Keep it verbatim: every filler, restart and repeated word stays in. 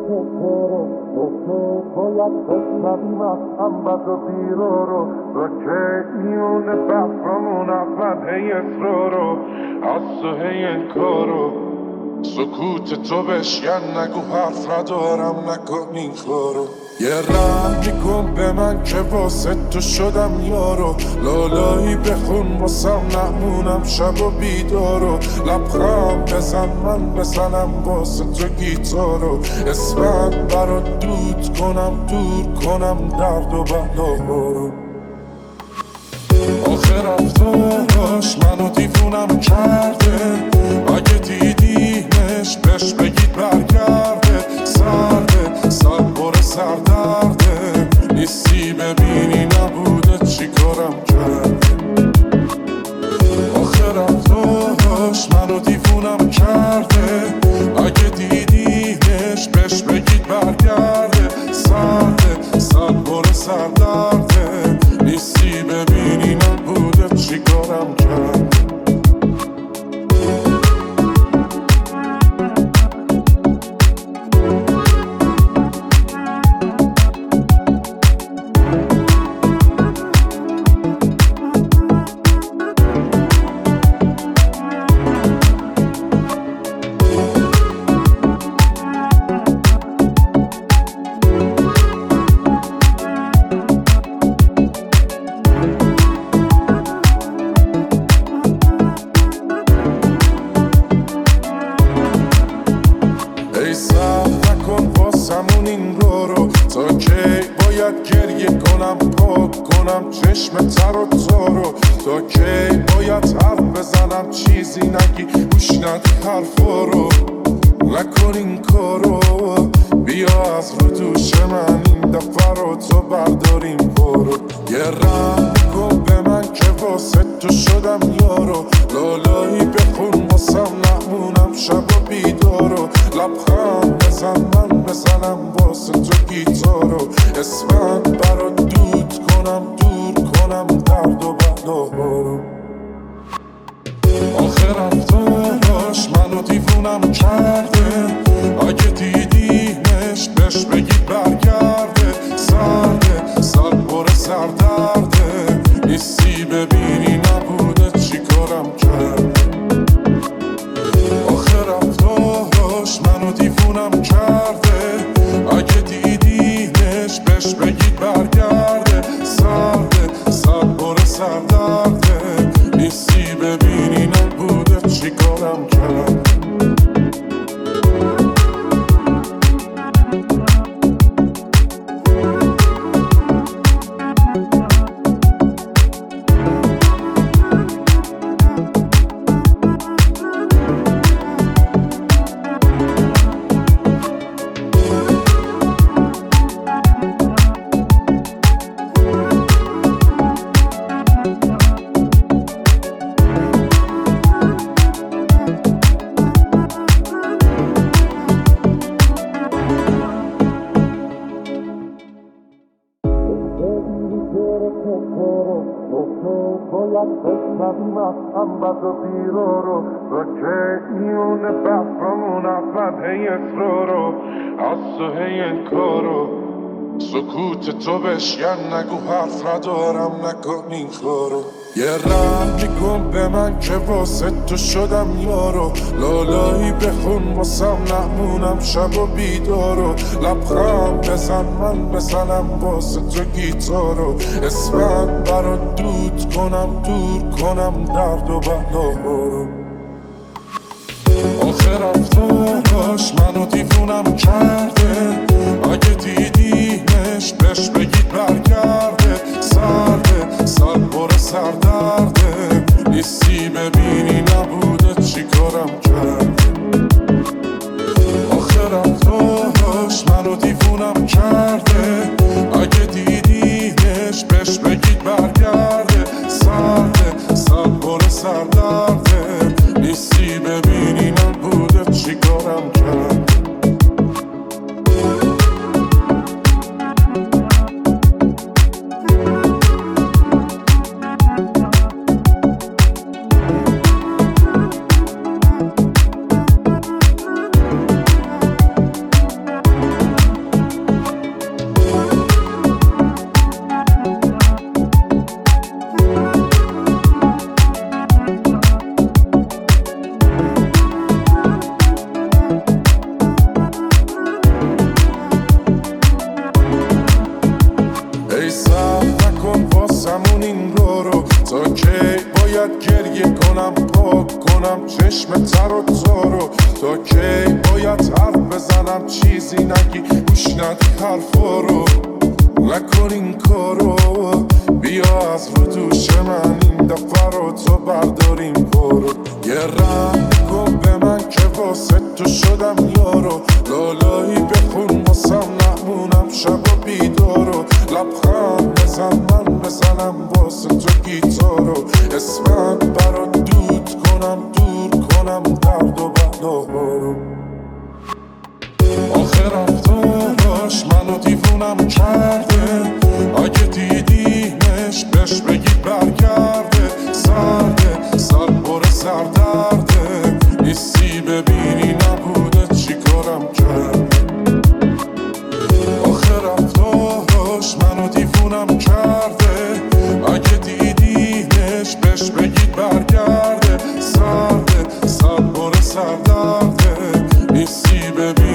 باید بشنویم از هم بد و بیرا رو و که میونه بحرامون اول هی اصرارو از تو هی انکارو سکوت تو بشکن نگو حرف ندارم نکن این کارو یه رحم میکن به من که واسه تو شدم یارو لالایی بخون واسم نمونم شب و بیدارو لبخند بزن من بزنم واسه تو گیتارو اسمت برات دود کنم دور کنم درد و بلا آخر رفتاراش منو دیوونم کرده اگه دیدیمش بهش بگید برگرده سرده سر پر سردرده نیستی ببینی نبوده چی کارم کرد آخر رفتاراش منو دیوونم کرده اگه دیدیمش بهش بگید برگرده سرده سر پر سردرده نیستی ببینی نبوده چی کارم کرد چشم تر و تارو تا کی باید حرف بزنم چیزی نگی گوش ندی حرفا رو نکن این کارو بیا از رو دوش من این دفعه رو تو برداریم برو یه رحم کن به من که واسه تو شدم یارو لالایی بخون واسم نمونم شب و بیدارو لبخند بزن من بزنم واسه تو گیتارو اسمت برات دود کنم دور کنم درد و بلا رو آخر رفتاراش منو دیوونم کرده اگه دیدیمش بهش بگید برگرده سرده سر پر سردرده نیستی ببینی نبوده چی کارم کرد آخر رفتاراش منو دیوونم کرده اگه دیدیمش بهش بگید برگرده سرده سر پر سردرده نیستی ببینی نبوده چی کارم کرد باید بشنویم از هم بد و بیرا رو و که میونه بحرامون اول هی اصرارو از تو هی انکارو سکوت تو بشکن نگو حرف ندارم نکن این کارو یه رحم میکن به من که واسه تو شدم یارو لالایی بخون واسم نمونم شب و بیدارو لبخند بزن من بزنم واسه تو گیتارو اسمت برات دود کنم دور کنم درد و بلا رو آخر رفتاراش منو دیوونم کرده اگه دیدیمش بهش بگید برگرده سرده سر پر سردرده نیستی ببینی نبوده چی کارم کرد آخر رفتاراش منو دیوونم کرده اگه دیدیمش بهش بگید برگرده سرده سر پر سردرده نیستی ببینی نبوده چی کارم کرد کنم پاک کنم چشم تر و تارو تا کی باید حرف بزنم چیزی نگی گوش ندی حرفا رو نکن این کارو بیا از رو دوش من این دفعه رو تو برداریم برو یه رحم کن به من که واسه تو شدم یارو لالایی بخون واسم نمونم شب و بیدارو لبخند بزن من بزنم واسه تو گیتارو اسمت برا دود کنم دور کنم درد و بلا آخه رفتارش منو دیوونم کرده اگه دیدیمش بهش بگی برگرده سرده سر پر سردرده نیستی ببینی نبوده چی کارم کرد آخه رفتارش منو دیوونم کرده اگه دیدیمش بهش بگی برگرده سرده سر پر سردرده نیستی ببینی